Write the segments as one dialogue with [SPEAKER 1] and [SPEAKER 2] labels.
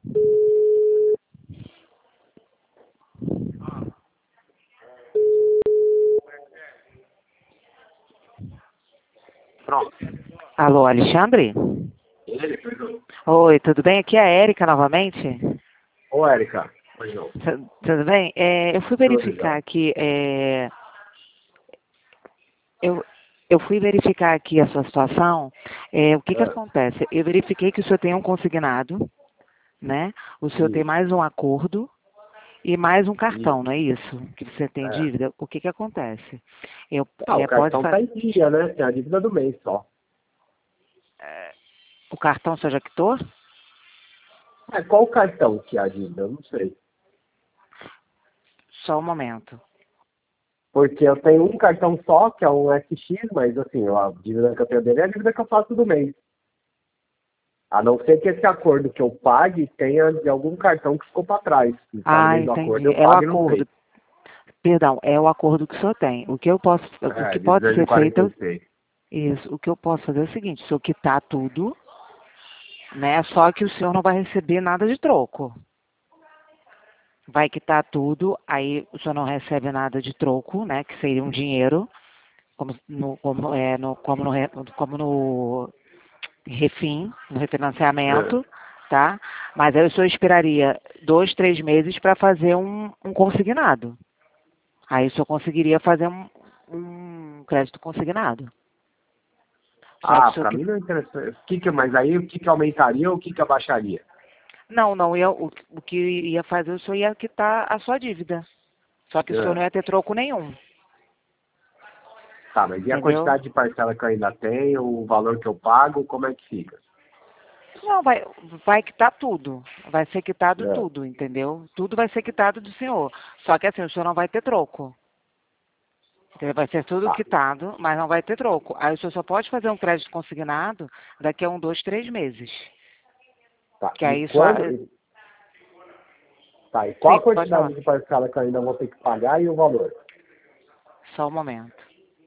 [SPEAKER 1] Pronto.
[SPEAKER 2] Alô, Alexandre?
[SPEAKER 1] Ele, perdão.
[SPEAKER 2] Oi, tudo bem? Aqui é a Érica novamente.
[SPEAKER 1] Ô, Érica. Pois não.
[SPEAKER 2] Tudo bem? Eu fui
[SPEAKER 1] Tudo
[SPEAKER 2] verificar
[SPEAKER 1] já.
[SPEAKER 2] aqui, eu, eu fui verificar aqui a sua situação. O que que
[SPEAKER 1] Ah,
[SPEAKER 2] acontece? Eu verifiquei que o senhor tem um consignado, né? O senhor tem
[SPEAKER 1] sim.
[SPEAKER 2] mais um acordo e mais um cartão,
[SPEAKER 1] Isso.
[SPEAKER 2] não é isso? Que você tem
[SPEAKER 1] É.
[SPEAKER 2] dívida. O que que acontece? Eu,
[SPEAKER 1] O
[SPEAKER 2] pode
[SPEAKER 1] cartão tá em dia, né? Tem a dívida do mês só.
[SPEAKER 2] o cartão o senhor já quitou?
[SPEAKER 1] Qual o cartão que é a dívida? Eu não sei.
[SPEAKER 2] Só um momento.
[SPEAKER 1] Porque eu tenho um cartão só, que é um SX, mas assim, a dívida que eu tenho dele é a dívida que eu faço do mês. A não ser que esse acordo que eu pague tenha de algum cartão que ficou para trás. E tá no
[SPEAKER 2] Ah,
[SPEAKER 1] meio do acordo,
[SPEAKER 2] entendi.
[SPEAKER 1] eu
[SPEAKER 2] É o
[SPEAKER 1] pago e não sei.
[SPEAKER 2] acordo. Perdão, é o acordo que o senhor tem. O que
[SPEAKER 1] De
[SPEAKER 2] pode ser feito,
[SPEAKER 1] 246.
[SPEAKER 2] isso, o que eu posso fazer é o seguinte, se eu quitar tudo, né, só que o senhor não vai receber nada de troco. Vai quitar tudo, aí o senhor não recebe nada de troco, né, que seria um dinheiro, como no refim, no
[SPEAKER 1] É.
[SPEAKER 2] refinanciamento, tá? Mas aí o senhor esperaria 2, 3 meses para fazer um consignado. Aí o senhor conseguiria fazer um crédito consignado. Só que o senhor
[SPEAKER 1] Para mim não interessa. Mas aí o que que aumentaria ou o que que abaixaria?
[SPEAKER 2] não ia, o que ia fazer, o senhor ia quitar a sua dívida. Só que o senhor
[SPEAKER 1] É.
[SPEAKER 2] não ia ter troco nenhum,
[SPEAKER 1] Tá, mas e a
[SPEAKER 2] entendeu?
[SPEAKER 1] quantidade de parcela que eu ainda tenho, o valor que eu pago, como é que fica?
[SPEAKER 2] Não, vai quitar tudo. Vai ser quitado
[SPEAKER 1] É.
[SPEAKER 2] tudo, entendeu? Tudo vai ser quitado do senhor. Só que assim, o senhor não vai ter troco. Entendeu? Vai ser tudo
[SPEAKER 1] Tá,
[SPEAKER 2] quitado, mas não vai ter troco. Aí o senhor só pode fazer um crédito consignado daqui a 1, 2, 3 meses.
[SPEAKER 1] tá.
[SPEAKER 2] Que aí só.
[SPEAKER 1] Tá, e qual
[SPEAKER 2] Sim,
[SPEAKER 1] a
[SPEAKER 2] pode falar.
[SPEAKER 1] quantidade de parcela que eu ainda vou ter que pagar e o valor?
[SPEAKER 2] Só um momento.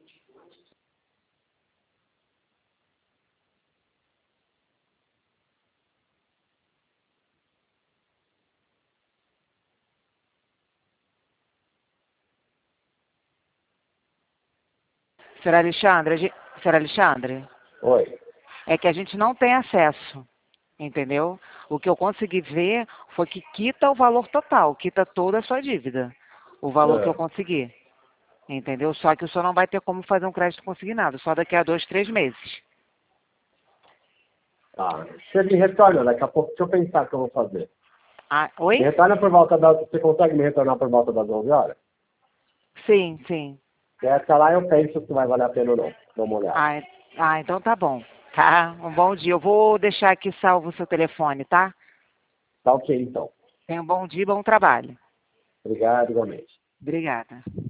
[SPEAKER 2] Senhor Alexandre, senhor Alexandre,
[SPEAKER 1] Oi.
[SPEAKER 2] é que a gente não tem acesso, entendeu? O que eu consegui ver foi que quita o valor total, quita toda a sua dívida. O valor que eu
[SPEAKER 1] É.
[SPEAKER 2] consegui, entendeu? Só que o senhor não vai ter como fazer um crédito consignado, só daqui a 2, 3 meses.
[SPEAKER 1] Tá. Você me retorna daqui a pouco, deixa eu pensar o que eu vou fazer.
[SPEAKER 2] Ah,
[SPEAKER 1] Me
[SPEAKER 2] oi?
[SPEAKER 1] retorna por volta das... Você consegue me retornar por volta das 11 horas?
[SPEAKER 2] Sim, sim.
[SPEAKER 1] E até lá eu penso se vai valer a pena ou não. Dá uma olhada.
[SPEAKER 2] Ah, então tá bom. Tá? Um bom dia. Eu vou deixar aqui salvo o seu telefone, tá?
[SPEAKER 1] Tá ok, então.
[SPEAKER 2] Tenha um bom dia e bom trabalho.
[SPEAKER 1] Obrigado, igualmente.
[SPEAKER 2] Obrigada.